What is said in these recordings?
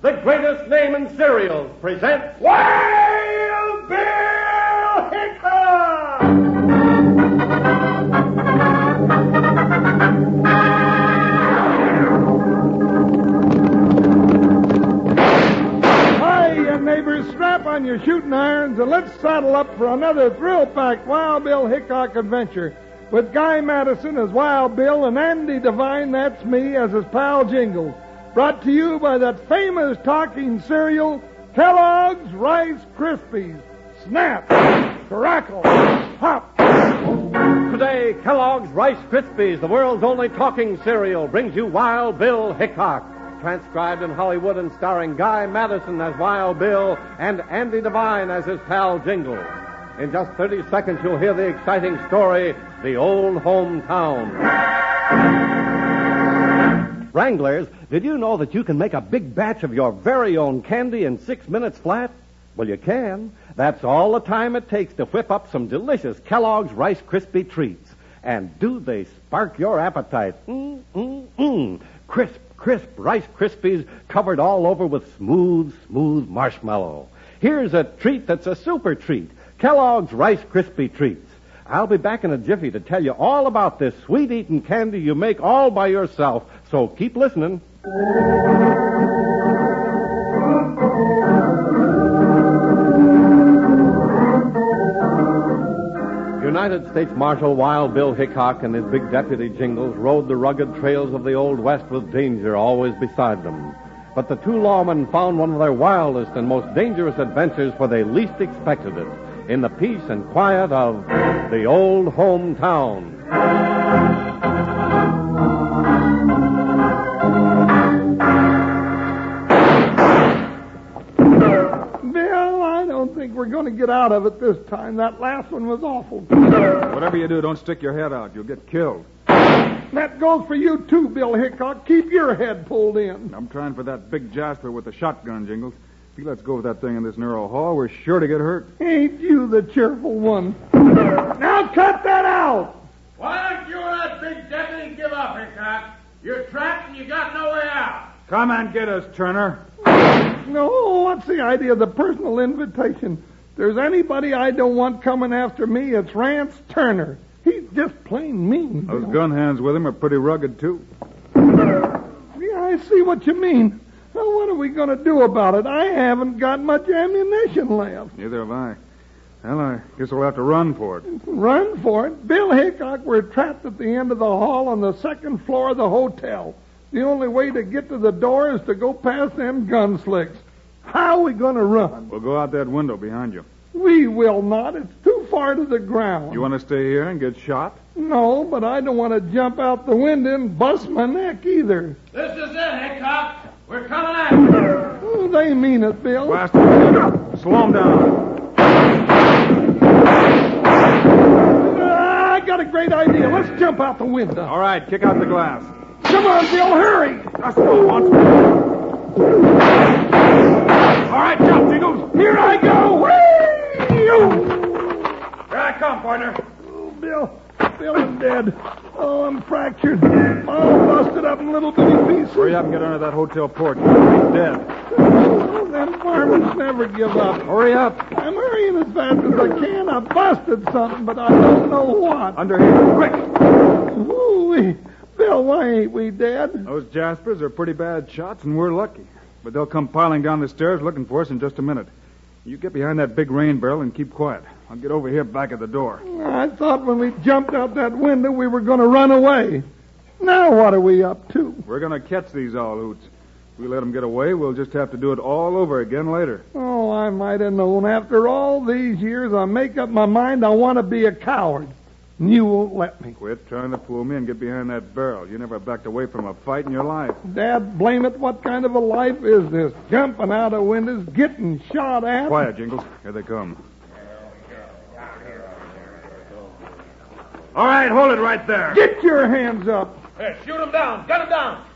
the greatest name in cereals, presents Wild Bill Hickok! Hiya, neighbors, strap on your shooting irons and let's saddle up for another thrill-packed Wild Bill Hickok adventure with Guy Madison as Wild Bill and Andy Devine, that's me, as his pal Jingles. Brought to you by that famous talking cereal, Kellogg's Rice Krispies. Snap, crackle, pop. Today, Kellogg's Rice Krispies, the world's only talking cereal, brings you Wild Bill Hickok. Transcribed in Hollywood and starring Guy Madison as Wild Bill and Andy Devine as his pal Jingles. In just 30 seconds, you'll hear the exciting story, The Old Hometown. Wranglers, did you know that you can make a big batch of your very own candy in 6 minutes flat? Well, you can. That's all the time it takes to whip up some delicious Kellogg's Rice Krispie treats. And do they spark your appetite? Crisp Rice Krispies covered all over with smooth marshmallow. Here's a treat that's a super treat. Kellogg's Rice Krispie Treats. I'll be back in a jiffy to tell you all about this sweet-eating candy you make all by yourself, so keep listening. United States Marshal Wild Bill Hickok and his big deputy Jingles rode the rugged trails of the Old West with danger always beside them. But the two lawmen found one of their wildest and most dangerous adventures where they least expected it, in the peace and quiet of the old hometown. Bill, I don't think we're going to get out of it this time. That last one was awful. Whatever you do, don't stick your head out. You'll get killed. That goes for you, too, Bill Hickok. Keep your head pulled in. I'm trying for that big Jasper with the shotgun, Jingles. If he lets go of that thing in this narrow hall, we're sure to get hurt. Ain't you the cheerful one? Now cut that out! Why don't you or that big deputy give up, Hickok? You're trapped and you got no way out. Come and get us, Turner. No, what's the idea of the personal invitation? If there's anybody I don't want coming after me, it's Rance Turner. He's just plain mean. Those gun hands with him are pretty rugged, too. Yeah, I see what you mean. Well, what are we going to do about it? I haven't got much ammunition left. Neither have I. Well, I guess we'll have to run for it. Run for it? Bill Hickok, we're trapped at the end of the hall on the second floor of the hotel. The only way to get to the door is to go past them gun slicks. How are we going to run? We'll go out that window behind you. We will not. It's too far to the ground. You want to stay here and get shot? No, but I don't want to jump out the window and bust my neck either. This is it, Hickok. We're coming after. Oh, they mean it, Bill. Blast him. Slow him down. I got a great idea. Let's jump out the window. All right, kick out the glass. Come on, Bill, hurry. That's what I want. All right, jump, Jingles. Here I go. Whee! Here I come, partner. Oh, Bill, I'm dead. Oh, I'm fractured. All busted up in little bitty pieces. Hurry up and get under that hotel porch. He's dead. Oh, them varmints never give up. Hurry up. I'm hurrying as fast as I can. I busted something, but I don't know what. Under here, quick. Ooh, Bill, why ain't we dead? Those Jaspers are pretty bad shots, and we're lucky. But they'll come piling down the stairs looking for us in just a minute. You get behind that big rain barrel and keep quiet. I'll get over here back at the door. I thought when we jumped out that window we were going to run away. Now what are we up to? We're going to catch these all hoots. If we let them get away, we'll just have to do it all over again later. Oh, I might have known. After all these years, I make up my mind I want to be a coward. And you won't let me. Quit trying to fool me and get behind that barrel. You never backed away from a fight in your life. Dad, blame it. What kind of a life is this? Jumping out of windows, getting shot at? Quiet, Jingles. Here they come. All right, hold it right there. Get your hands up. Hey, shoot him down. Gun him down.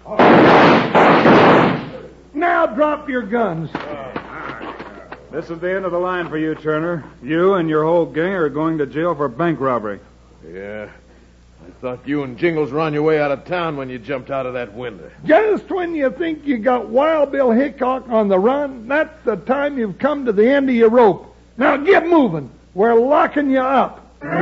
Now drop your guns. This is the end of the line for you, Turner. You and your whole gang are going to jail for bank robbery. Yeah, I Thought you and Jingles were on your way out of town when you jumped out of that window. Just when you think you got Wild Bill Hickok on the run, that's the time you've come to the end of your rope. Now get moving. We're locking you up.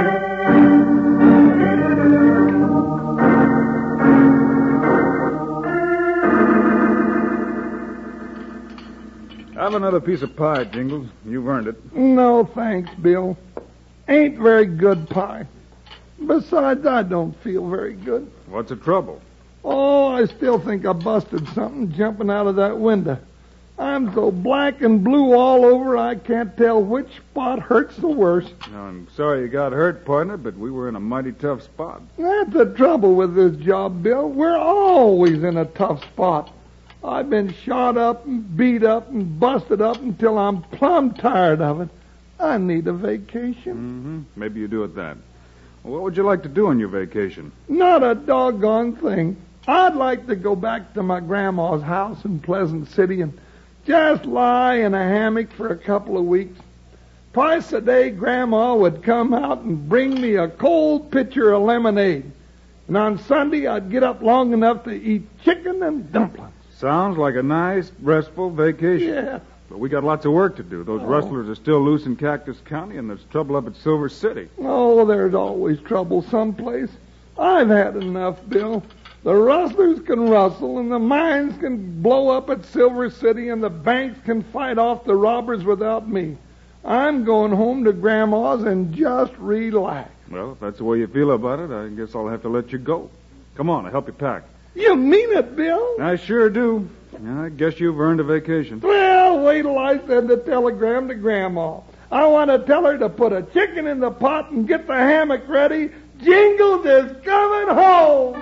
Have another piece of pie, Jingles. You've earned it. No, thanks, Bill. Ain't very good pie. Besides, I don't feel very good. What's the trouble? Oh, I still think I busted something jumping out of that window. I'm so black and blue all over, I can't tell which spot hurts the worst. I'm sorry you got hurt, partner, but we were in a mighty tough spot. That's the trouble with this job, Bill. We're always in a tough spot. I've been shot up and beat up and busted up until I'm plumb tired of it. I need a vacation. Mm-hmm. Maybe you do it that. Well, what would you like to do on your vacation? Not a doggone thing. I'd like to go back to my grandma's house in Pleasant City and just lie in a hammock for a couple of weeks. Twice a day, Grandma would come out and bring me a cold pitcher of lemonade. And on Sunday, I'd get up long enough to eat chicken and dumplings. Sounds like a nice, restful vacation. Yeah. But we got lots of work to do. Those rustlers are still loose in Cactus County, and there's trouble up at Silver City. Oh, there's always trouble someplace. I've had enough, Bill. The rustlers can rustle, and the mines can blow up at Silver City, and the banks can fight off the robbers without me. I'm going home to Grandma's and just relax. Well, if that's the way you feel about it, I guess I'll have to let you go. Come on, I'll help you pack. You mean it, Bill? I sure do. I guess you've earned a vacation. Well, wait till I send a telegram to Grandma. I want to tell her to put a chicken in the pot and get the hammock ready. Jingles is coming home.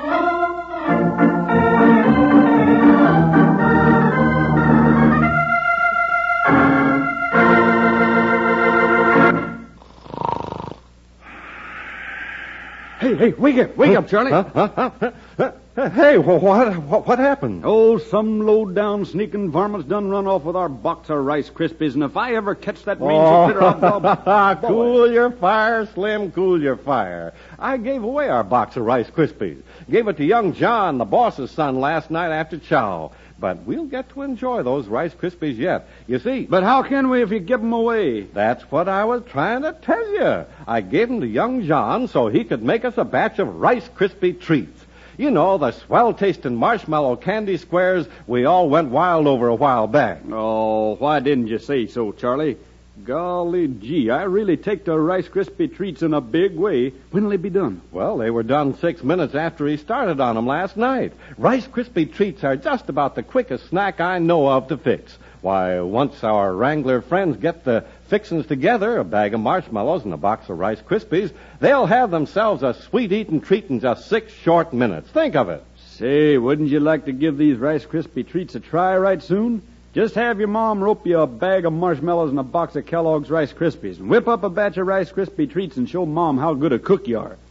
Hey, wake up, Charlie. Hey, what happened? Oh, some low-down sneaking varmints done run off with our box of Rice Krispies, and if I ever catch that range critter, I'll... Cool your fire, Slim, cool your fire. I gave away our box of Rice Krispies. Gave it to young John, the boss's son, last night after chow. But we'll get to enjoy those Rice Krispies yet. You see... But how can we if you give them away? That's what I was trying to tell you. I gave them to young John so he could make us a batch of Rice Krispie treats. You know, the swell-tasting marshmallow candy squares we all went wild over a while back. Oh, why didn't you say so, Charlie? Golly gee, I really take the Rice Krispie treats in a big way. When'll they be done? Well, they were done 6 minutes after he started on them last night. Rice Krispie treats are just about the quickest snack I know of to fix. Why, once our Wrangler friends get the fixings together, a bag of marshmallows and a box of Rice Krispies, they'll have themselves a sweet-eating treat in just 6 short minutes. Think of it. Say, wouldn't you like to give these Rice Krispie treats a try right soon? Just have your mom rope you a bag of marshmallows and a box of Kellogg's Rice Krispies, and whip up a batch of Rice Krispie treats and show Mom how good a cook you are.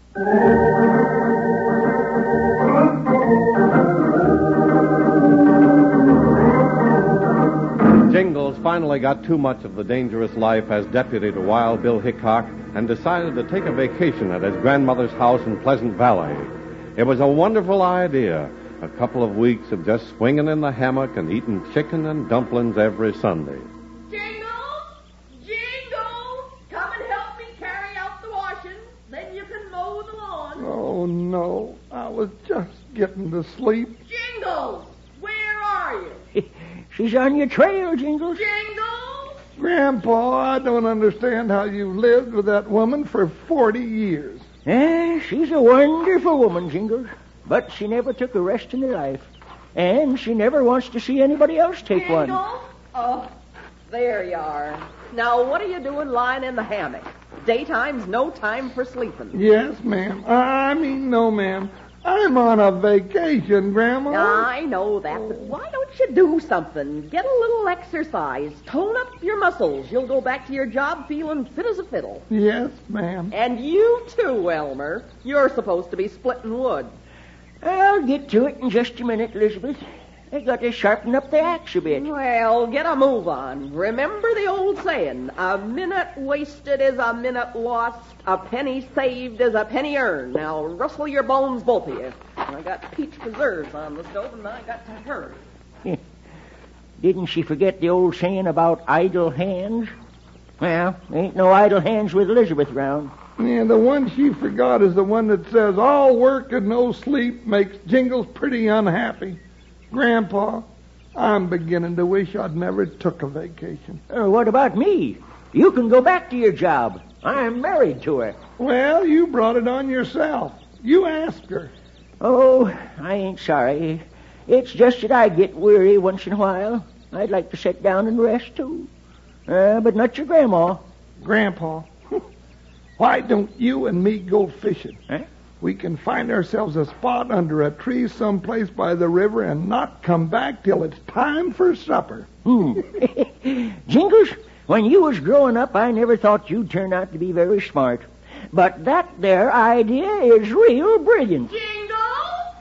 Jingles finally got too much of the dangerous life as deputy to Wild Bill Hickok and decided to take a vacation at his grandmother's house in Pleasant Valley. It was a wonderful idea. A couple of weeks of just swinging in the hammock and eating chicken and dumplings every Sunday. Jingles! Jingles! Come and help me carry out the washing. Then you can mow the lawn. Oh, no. I was just getting to sleep. Jingles! Where are you? She's on your trail, Jingles. Jingles! Grandpa, I don't understand how you've lived with that woman for 40 years. She's a wonderful woman, Jingles. But she never took a rest in her life. And she never wants to see anybody else take one. Jingles? Oh, there you are. Now, what are you doing lying in the hammock? Daytime's no time for sleeping. Yes, ma'am. I mean, no, ma'am. I'm on a vacation, Grandma. I know that, but why don't you do something? Get a little exercise. Tone up your muscles. You'll go back to your job feeling fit as a fiddle. Yes, ma'am. And you too, Elmer. You're supposed to be splitting wood. I'll get to it in just a minute, Elizabeth. They got to sharpen up the axe a bit. Well, get a move on. Remember the old saying, a minute wasted is a minute lost, a penny saved is a penny earned. Now, rustle your bones, both of you. I got peach preserves on the stove, and I got to hurry. Didn't she forget the old saying about idle hands? Well, ain't no idle hands with Elizabeth round. Yeah, the one she forgot is the one that says, all work and no sleep makes Jingles pretty unhappy. Grandpa, I'm beginning to wish I'd never took a vacation. What about me? You can go back to your job. I'm married to her. Well, you brought it on yourself. You asked her. Oh, I ain't sorry. It's just that I get weary once in a while. I'd like to sit down and rest, too. But not your grandma. Grandpa, why don't you and me go fishing? Huh? We can find ourselves a spot under a tree someplace by the river and not come back till it's time for supper. Jingles, when you was growing up, I never thought you'd turn out to be very smart. But that there idea is real brilliant. Jingle!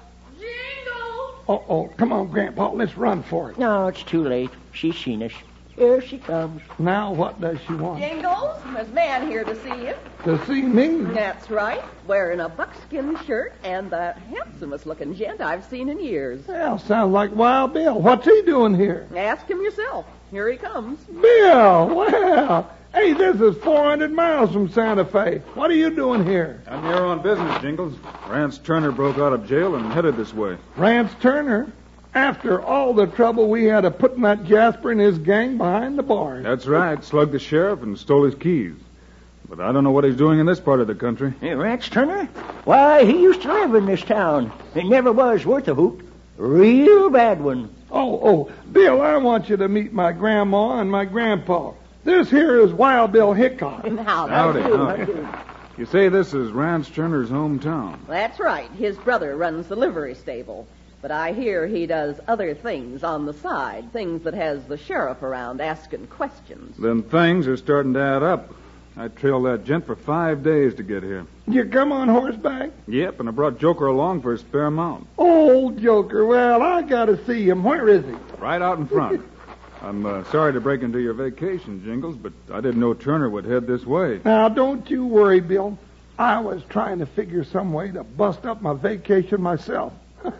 Jingle! Uh-oh, come on, Grandpa, let's run for it. No, it's too late. She's seen us. Here she comes. Now what does she want? Jingles, there's a man here to see you. To see me? That's right. Wearing a buckskin shirt and the handsomest looking gent I've seen in years. Well, sounds like Wild Bill. What's he doing here? Ask him yourself. Here he comes. Bill, well, hey, this is 400 miles from Santa Fe. What are you doing here? I'm here on business, Jingles. Rance Turner broke out of jail and headed this way. Rance Turner? After all the trouble we had of putting that Jasper and his gang behind the bars. That's right. Slugged the sheriff and stole his keys. But I don't know what he's doing in this part of the country. Hey, Rance Turner? Why, he used to live in this town. It never was worth a hoot. Real bad one. Oh, Bill, I want you to meet my grandma and my grandpa. This here is Wild Bill Hickok. Now, Howdy, that's howdy. You say this is Rance Turner's hometown. That's right. His brother runs the livery stable. But I hear he does other things on the side, things that has the sheriff around asking questions. Then things are starting to add up. I trailed that gent for 5 days to get here. You come on horseback? Yep, and I brought Joker along for a spare mount. Old Joker, well, I gotta see him. Where is he? Right out in front. I'm sorry to break into your vacation, Jingles, but I didn't know Turner would head this way. Now, don't you worry, Bill. I was trying to figure some way to bust up my vacation myself.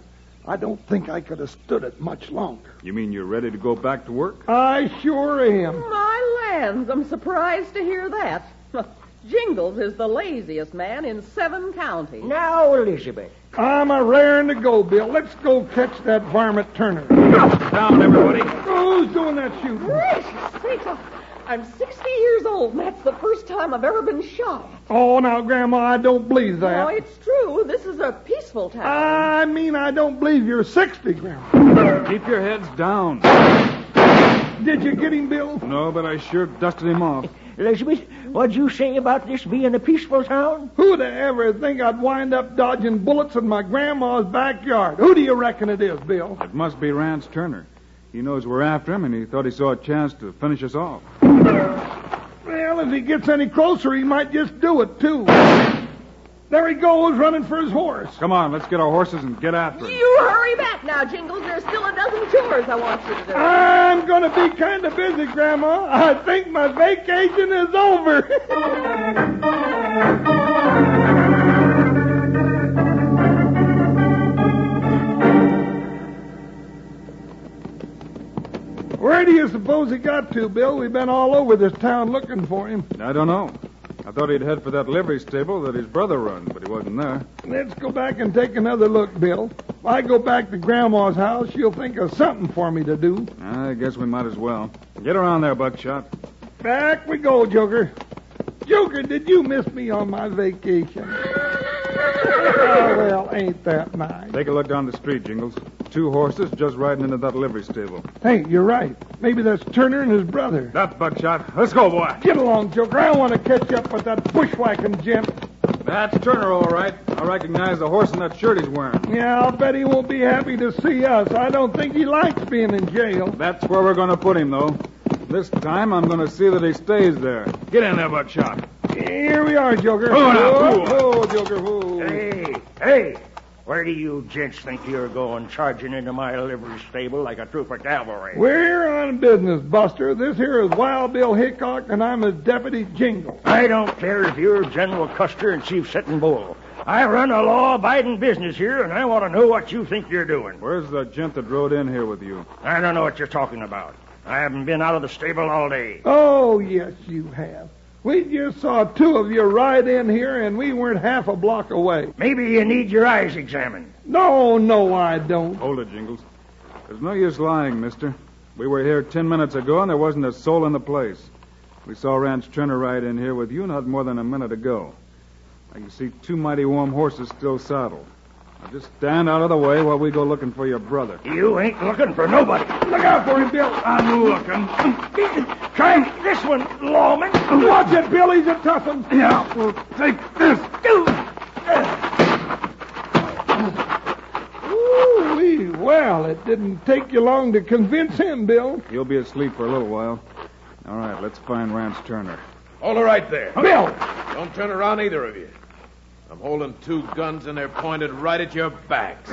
I don't think I could have stood it much longer. You mean you're ready to go back to work? I sure am. My lands, I'm surprised to hear that. Jingles is the laziest man in 7 counties. Now, Elizabeth. I'm a raring to go, Bill. Let's go catch that varmint Turner. Down, everybody. Who's doing that shooting? Gracious sakes, I'm 60 years old, and that's the first time I've ever been shot. Oh, now, Grandma, I don't believe that. No, it's true. This is a peaceful town. I mean, I don't believe you're 60, Grandma. Keep your heads down. Did you get him, Bill? No, but I sure dusted him off. Elizabeth, what'd you say about this being a peaceful town? Who'd ever think I'd wind up dodging bullets in my grandma's backyard? Who do you reckon it is, Bill? It must be Rance Turner. He knows we're after him, and he thought he saw a chance to finish us off. Well, if he gets any closer, he might just do it, too. There he goes, running for his horse. Come on, let's get our horses and get after him. You hurry back now, Jingles. There's still a dozen chores I want you to do. I'm going to be kind of busy, Grandma. I think my vacation is over. Where do you suppose he got to, Bill? We've been all over this town looking for him. I don't know. I thought he'd head for that livery stable that his brother runs, but he wasn't there. Let's go back and take another look, Bill. If I go back to Grandma's house, she'll think of something for me to do. I guess we might as well. Get around there, Buckshot. Back we go, Joker. Joker, did you miss me on my vacation? Oh, well, ain't that nice. Take a look down the street, Jingles. 2 horses just riding into that livery stable. Hey, you're right. Maybe that's Turner and his brother. That's Buckshot. Let's go, boy. Get along, Joker. I want to catch up with that bushwhacking gent. That's Turner, all right. I recognize the horse in that shirt he's wearing. Yeah, I'll bet he won't be happy to see us. I don't think he likes being in jail. That's where we're going to put him, though. This time I'm going to see that he stays there. Get in there, Buckshot. Here we are, Joker. Oh, now, Joker. Whoa. Hey, Where do you gents think you're going, charging into my livery stable like a troop of cavalry? We're on business, Buster. This here is Wild Bill Hickok, and I'm his deputy Jingle. I don't care if you're General Custer and Chief Sitting Bull. I run a law-abiding business here, and I want to know what you think you're doing. Where's the gent that rode in here with you? I don't know what you're talking about. I haven't been out of the stable all day. Oh, yes, you have. We just saw two of you ride in here, and we weren't half a block away. Maybe you need your eyes examined. No, I don't. Hold it, Jingles. There's no use lying, mister. We were here 10 minutes ago, and there wasn't a soul in the place. We saw Rance Turner ride in here with you not more than a minute ago. I can see two mighty warm horses still saddled. Now just stand out of the way while we go looking for your brother. You ain't looking for nobody. Look out for him, Bill. I'm looking. Try this one, lawman. Watch it, Bill. He's a tough one. Yeah, well, take this. Ooh-wee. Well, it didn't take you long to convince him, Bill. He'll be asleep for a little while. All right, let's find Rance Turner. Hold her right there. Bill! Don't turn around, either of you. I'm holding two guns, and they're pointed right at your backs.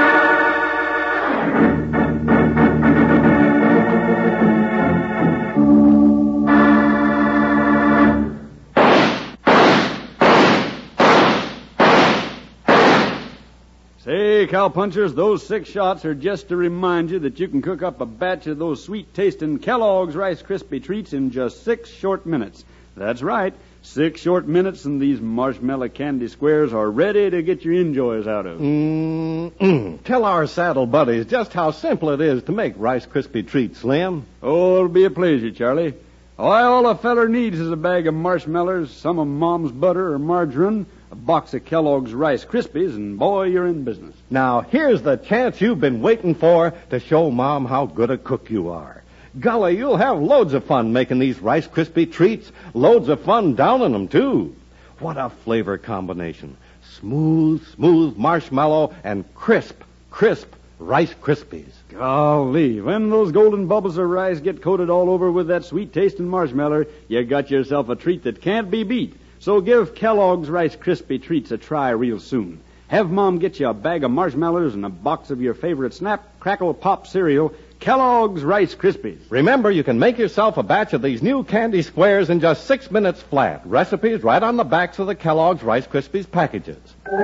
Say, cowpunchers, those 6 shots are just to remind you that you can cook up a batch of those sweet-tasting Kellogg's Rice Krispie treats in just 6 short minutes. That's right. 6 short minutes and these marshmallow candy squares are ready to get your enjoys out of. Tell our saddle buddies just how simple it is to make Rice Krispie treats, Slim. Oh, it'll be a pleasure, Charlie. All a feller needs is a bag of marshmallows, some of Mom's butter or margarine, a box of Kellogg's Rice Krispies, and boy, you're in business. Now, here's the chance you've been waiting for to show Mom how good a cook you are. Golly, you'll have loads of fun making these Rice Krispie treats. Loads of fun downing them, too. What a flavor combination. Smooth marshmallow and crisp Rice Krispies. Golly, when those golden bubbles of rice get coated all over with that sweet-tasting marshmallow, you got yourself a treat that can't be beat. So give Kellogg's Rice Krispie treats a try real soon. Have Mom get you a bag of marshmallows and a box of your favorite Snap, Crackle, Pop cereal, Kellogg's Rice Krispies. Remember, you can make yourself a batch of these new candy squares in just 6 minutes flat. Recipes right on the backs of the Kellogg's Rice Krispies packages.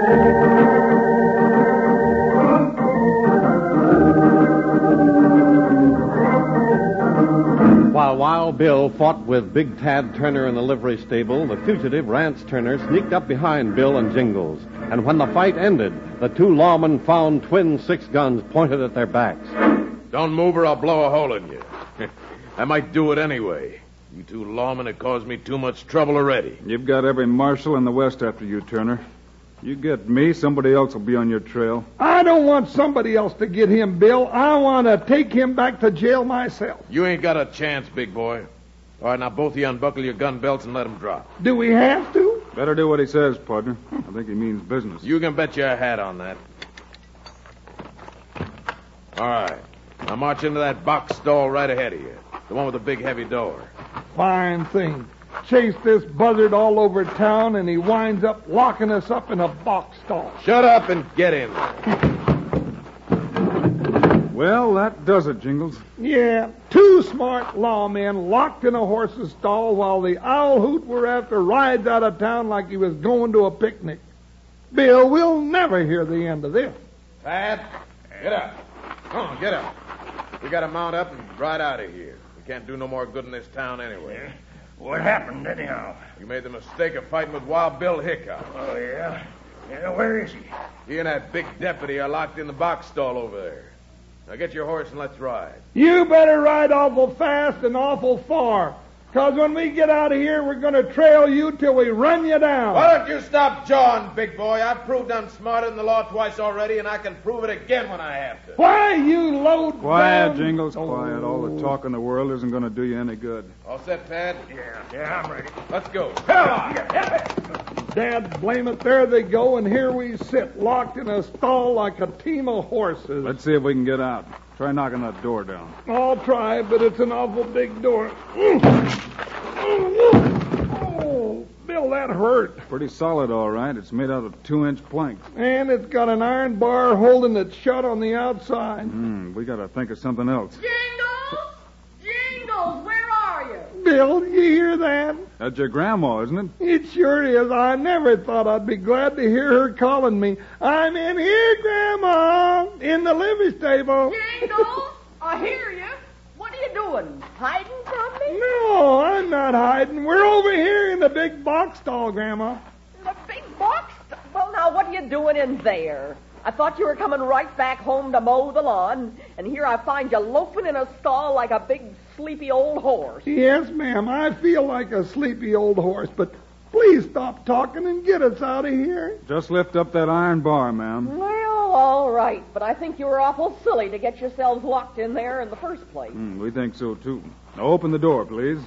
While Wild Bill fought with Big Tad Turner in the livery stable, the fugitive Rance Turner sneaked up behind Bill and Jingles. And when the fight ended, the two lawmen found twin 6-guns pointed at their backs. Don't move or I'll blow a hole in you. I might do it anyway. You two lawmen have caused me too much trouble already. You've got every marshal in the West after you, Turner. You get me, somebody else will be on your trail. I don't want somebody else to get him, Bill. I want to take him back to jail myself. You ain't got a chance, big boy. All right, now both of you unbuckle your gun belts and let him drop. Do we have to? Better do what he says, partner. I think he means business. You can bet your hat on that. All right. Now march into that box stall right ahead of you. The one with the big heavy door. Fine thing. Chase this buzzard all over town, and he winds up locking us up in a box stall. Shut up and get in. Well, that does it, Jingles. Yeah, 2 smart lawmen locked in a horse's stall while the owl hoot we're after rides out of town like he was going to a picnic. Bill, we'll never hear the end of this. Pat, get up. Come on, get up. We got to mount up and ride out of here. We can't do no more good in this town anyway. Yeah. What happened, anyhow? You made the mistake of fighting with Wild Bill Hickok. Oh, yeah? Yeah, where is he? He and that big deputy are locked in the box stall over there. Now get your horse and let's ride. You better ride awful fast and awful far, because when we get out of here, we're going to trail you till we run you down. Why don't you stop jawing, big boy? I've proved I'm smarter than the law twice already, and I can prove it again when I have to. Why, you load Quiet, down... Jingles, quiet. All the talk in the world isn't going to do you any good. All set, Pat? Yeah, I'm ready. Let's go. Come on. Dad, blame it, there they go, and here we sit, locked in a stall like a team of horses. Let's see if we can get out. Try knocking that door down. I'll try, but it's an awful big door. Oh, Bill, that hurt. Pretty solid, all right. It's made out of 2-inch planks. And it's got an iron bar holding it shut on the outside. We got to think of something else. Jingles! Jingles, where are you? Bill, you hear that? That's your grandma, isn't it? It sure is. I never thought I'd be glad to hear her calling me. I'm in here, Grandma, in the livery stable. Jingles, I hear you. What are you doing? Hiding from me? No, I'm not hiding. We're over here in the big box stall, Grandma. The big box? Well, now, what are you doing in there? I thought you were coming right back home to mow the lawn, and here I find you loafing in a stall like a big, sleepy old horse. Yes, ma'am, I feel like a sleepy old horse, but please stop talking and get us out of here. Just lift up that iron bar, ma'am. Well, all right, but I think you were awful silly to get yourselves locked in there in the first place. We think so, too. Now, open the door, please.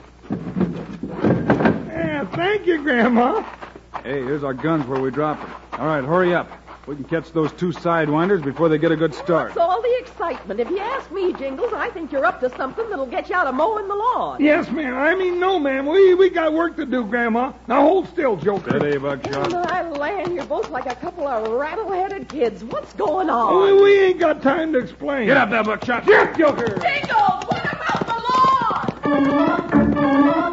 Yeah, thank you, Grandma. Hey, here's our guns where we drop them. All right, hurry up. We can catch those 2 sidewinders before they get a good start. What's all the excitement? If you ask me, Jingles, I think you're up to something that'll get you out of mowing the lawn. Yes, ma'am. I mean, no, ma'am. We got work to do, Grandma. Now hold still, Joker. Steady, Buckshot. My land, you're both like a couple of rattle-headed kids. What's going on? Oh, we ain't got time to explain. Get up there, Buckshot. Yes, Joker. Jingles, what about the lawn?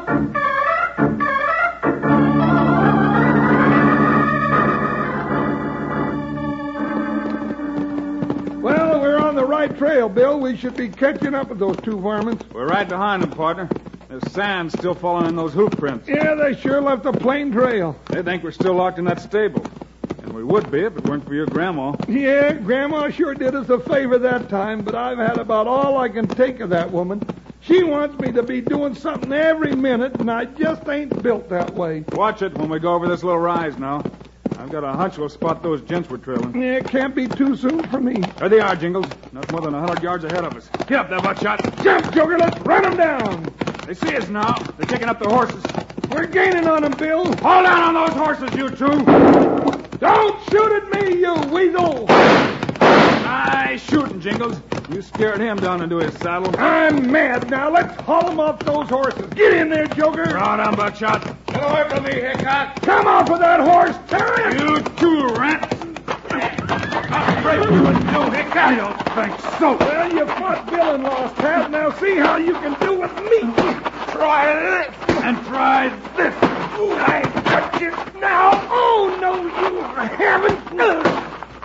Well, we're on the right trail, Bill. We should be catching up with those 2 varmints. We're right behind them, partner. There's sand still falling in those hoof prints. Yeah, they sure left a plain trail. They think we're still locked in that stable. And we would be if it weren't for your grandma. Yeah, Grandma sure did us a favor that time, but I've had about all I can take of that woman. She wants me to be doing something every minute, and I just ain't built that way. Watch it when we go over this little rise now. I've got a hunch we'll spot those gents we're trailing. Yeah, it can't be too soon for me. There they are, Jingles. Not more than 100 yards ahead of us. Get up there, Buckshot. Jump, Joker, let's run them down. They see us now. They're taking up their horses. We're gaining on them, Bill. Hold on those horses, you 2. Don't shoot at me, you weasel. Nice shooting, Jingles. You scared him down into his saddle. I'm mad now. Let's haul him off those horses. Get in there, Joker. Right on, Buckshot. Get away from me, Hickok. Come off of that horse. Turn it. You 2 rats. I'll break you in 2, Hickok. I don't think so. Well, you fought Bill and lost half. Now see how you can do with me. Try this and try this. I got you now. Oh, no, you haven't.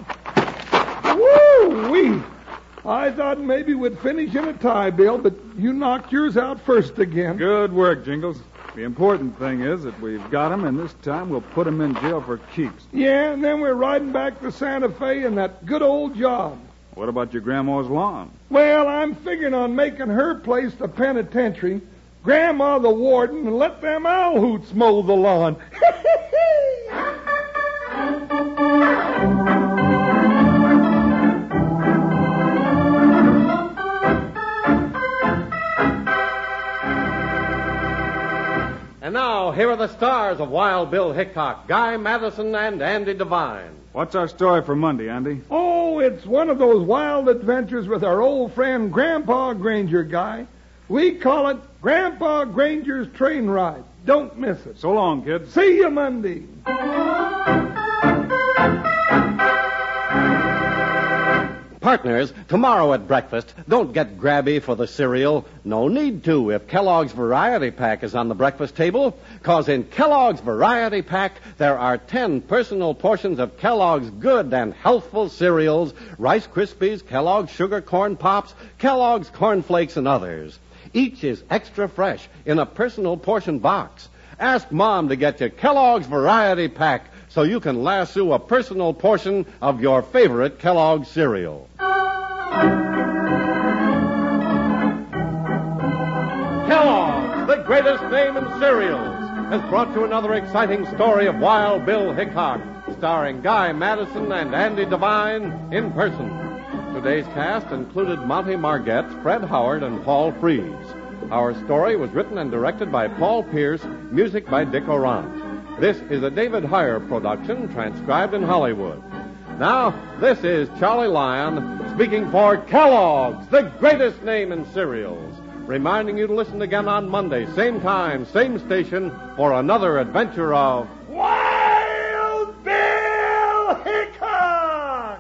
Woo-wee. I thought maybe we'd finish in a tie, Bill, but you knocked yours out first again. Good work, Jingles. The important thing is that we've got him, and this time we'll put him in jail for keeps. Yeah, and then we're riding back to Santa Fe in that good old job. What about your grandma's lawn? Well, I'm figuring on making her place the penitentiary, Grandma the warden, and let them owl hoots mow the lawn. And now, here are the stars of Wild Bill Hickok, Guy Madison, and Andy Devine. What's our story for Monday, Andy? Oh, it's one of those wild adventures with our old friend Grandpa Granger, Guy. We call it Grandpa Granger's Train Ride. Don't miss it. So long, kids. See you Monday. Partners, tomorrow at breakfast, don't get grabby for the cereal. No need to if Kellogg's Variety Pack is on the breakfast table, because in Kellogg's Variety Pack, there are 10 personal portions of Kellogg's good and healthful cereals, Rice Krispies, Kellogg's Sugar Corn Pops, Kellogg's Corn Flakes, and others. Each is extra fresh in a personal portion box. Ask Mom to get you Kellogg's Variety Pack so you can lasso a personal portion of your favorite Kellogg's cereal. Kellogg's, the greatest name in cereals, has brought you another exciting story of Wild Bill Hickok, starring Guy Madison and Andy Devine in person. Today's cast included Monty Margetts, Fred Howard, and Paul Frees. Our story was written and directed by Paul Pierce, music by Dick Orant. This is a David Heyer production, transcribed in Hollywood. Now, this is Charlie Lyon speaking for Kellogg's, the greatest name in cereals. reminding you to listen again on Monday, same time, same station, for another adventure of Wild Bill Hickok!